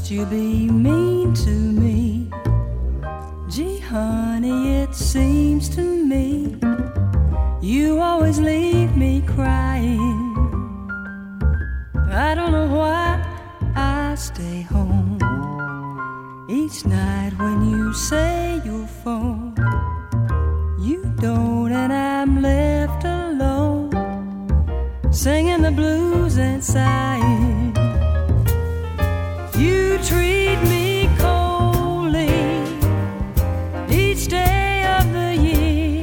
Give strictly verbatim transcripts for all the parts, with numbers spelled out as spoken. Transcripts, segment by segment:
must you be mean to me? Gee, honey, it seems to me you always leave me crying. I don't know why I stay home each night when you say you'll phone. You don't, and I'm left alone, singing the blues and sighing. You treat me coldly each day of the year.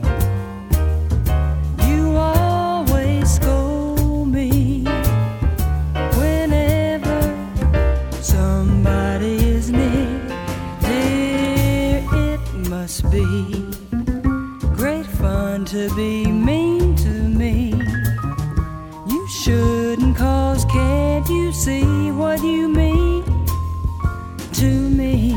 You always scold me whenever somebody is near. Dear, it must be great fun to be mean to me. You shouldn't, cause can't you see what you mean to me?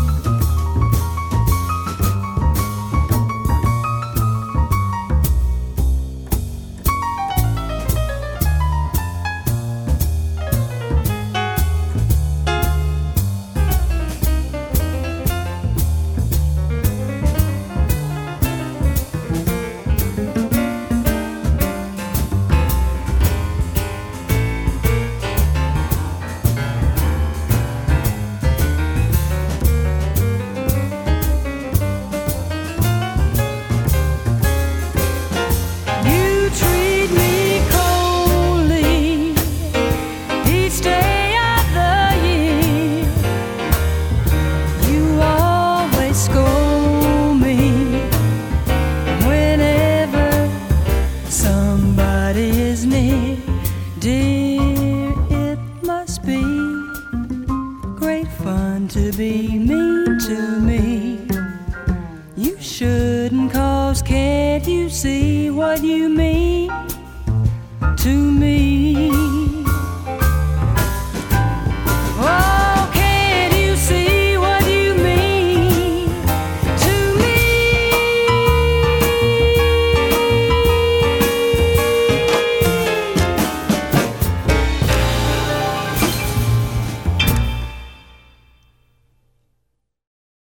Dear, it must be great fun to be mean to me. You shouldn't, cause can't you see what you mean to me?